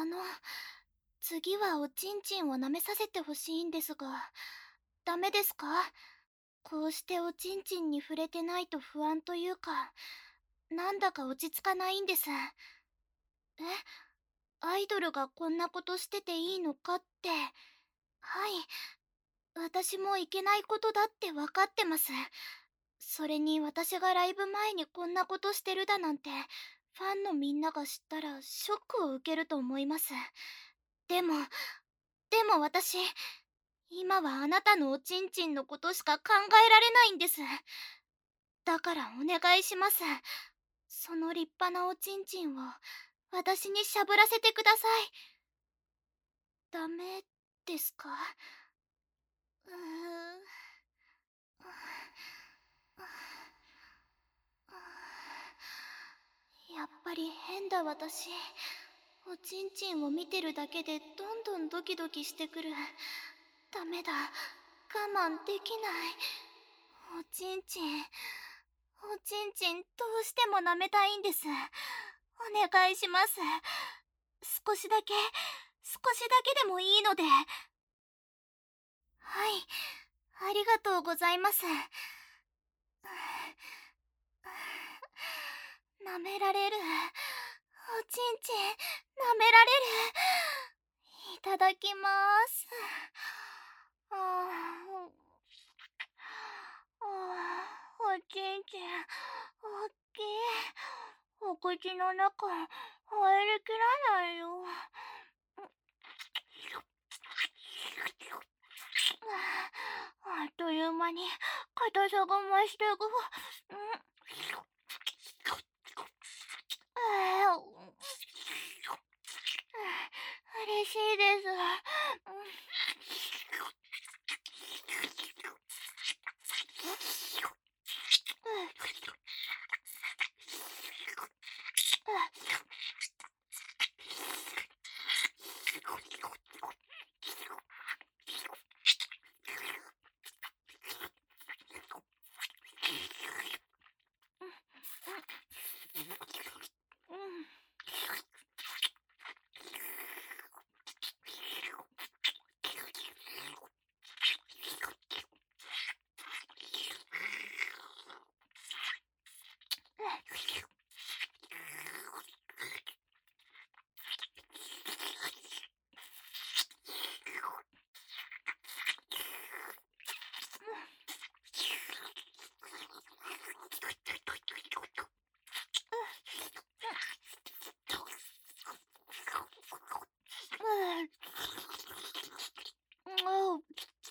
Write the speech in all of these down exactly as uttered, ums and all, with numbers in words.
あの、次はおちんちんを舐めさせてほしいんですが、ダメですか？こうしておちんちんに触れてないと不安というか、なんだか落ち着かないんです。え、アイドルがこんなことしてていいのかって。はい、私もいけないことだって分かってます。それに私がライブ前にこんなことしてるだなんて、ファンのみんなが知ったらショックを受けると思います。でも、でも私、今はあなたのおちんちんのことしか考えられないんです。だからお願いします。その立派なおちんちんを私にしゃぶらせてください。ダメですか？うーやっぱり変だ私。おちんちんを見てるだけでどんどんドキドキしてくる。ダメだ、我慢できない。おちんちん、おちんちんどうしても舐めたいんです。お願いします。少しだけ、少しだけでもいいので。はい、ありがとうございます。舐められる。おちんちん、舐められる。いただきます。あーあー、おちんちん、おっきい。お口の中、入りきらないよ。あっという間に硬さが増していく。あー嬉しいです。うん。うん。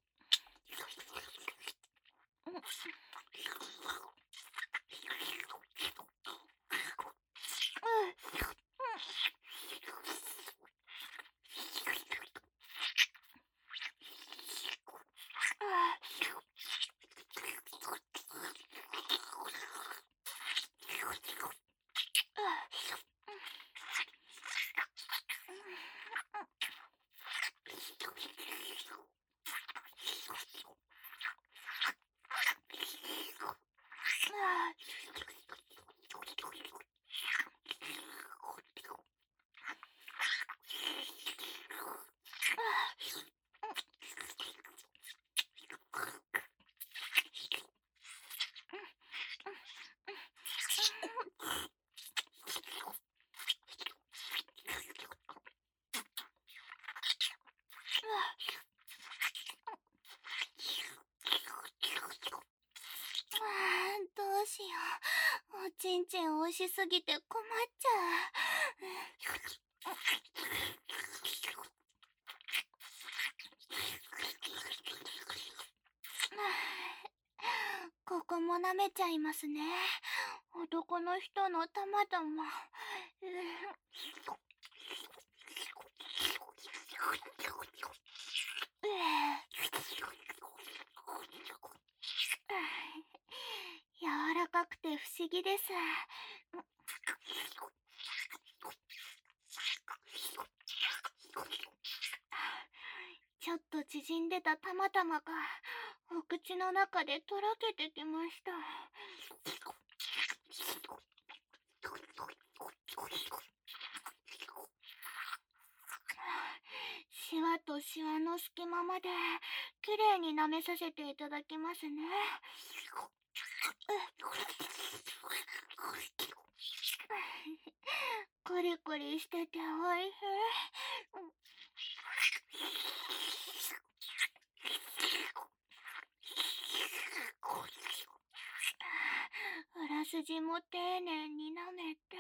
どうしよう。おちんちん美味しすぎて困っちゃう。ここも舐めちゃいますね。男の人のたまたま。柔らかくて不思議です。ちょっと縮んでたたまたまがお口の中でとろけてきました。 とシワの隙間まできれいに舐めさせていただきますね。コリコリしてておいしい。裏筋も丁寧に舐めて。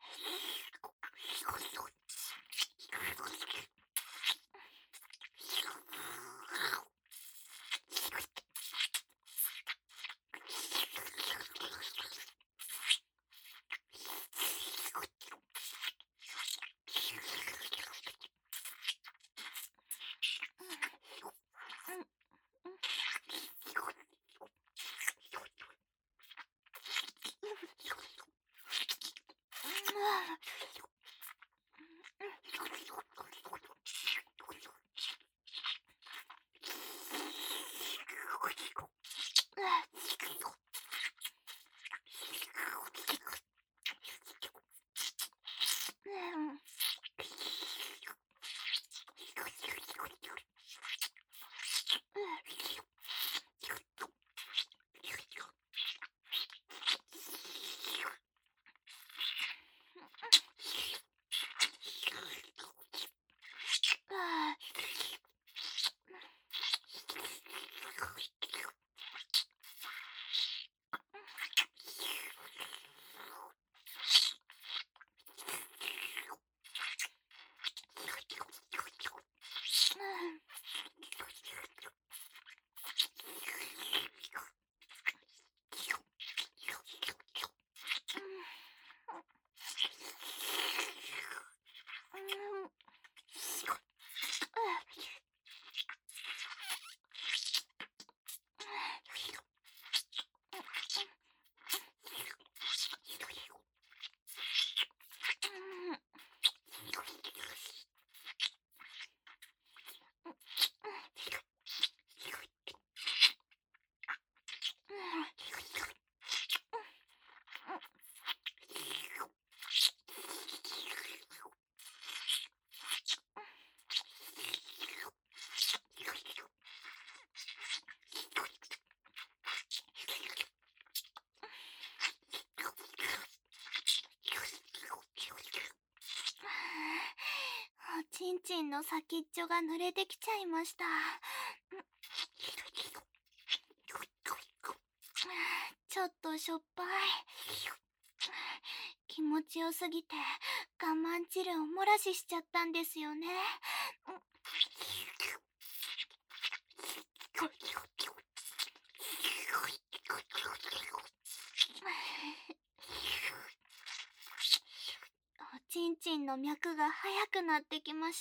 おちんちんの先っちょが濡れてきちゃいました。ちょっとしょっぱい。気持ちよすぎて我慢汁を漏らししちゃったんですよね。おちんちんの脈が速くなってきました。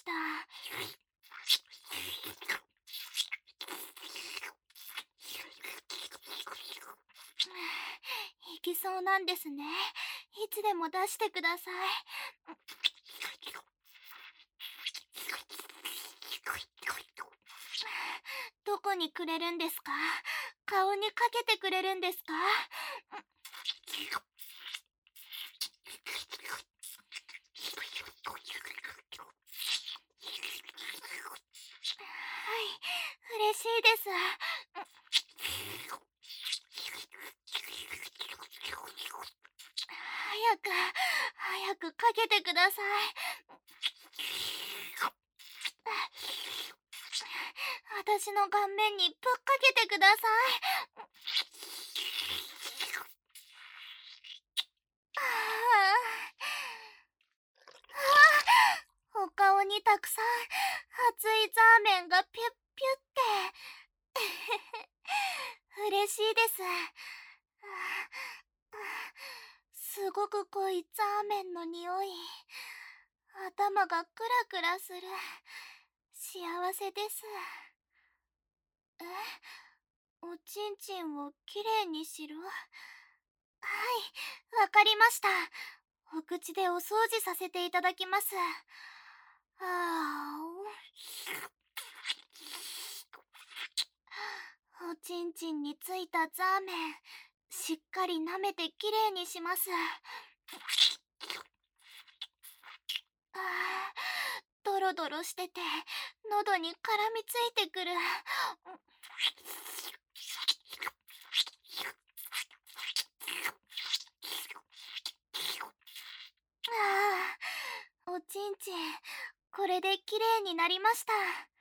いきそうなんですね。いつでも出してください。どこにくれるんですか？顔にかけてくれるんですか？はい、嬉しいです。早く、早くかけてください。私の顔面にぶっかけてください。ああ、お顔にたくさん熱いザーメンがピュッピュって嬉しいです。すごく濃いザーメンの匂い。頭がクラクラする。幸せです。え、おちんちんをきれいにしろ？はい、わかりました。お口でお掃除させていただきます。ああ、おちんちんについたザーメン、しっかり舐めてきれいにします。あー、どドロドロしてて喉に絡みついてくる。ああ、おちんちん、これできれいになりました。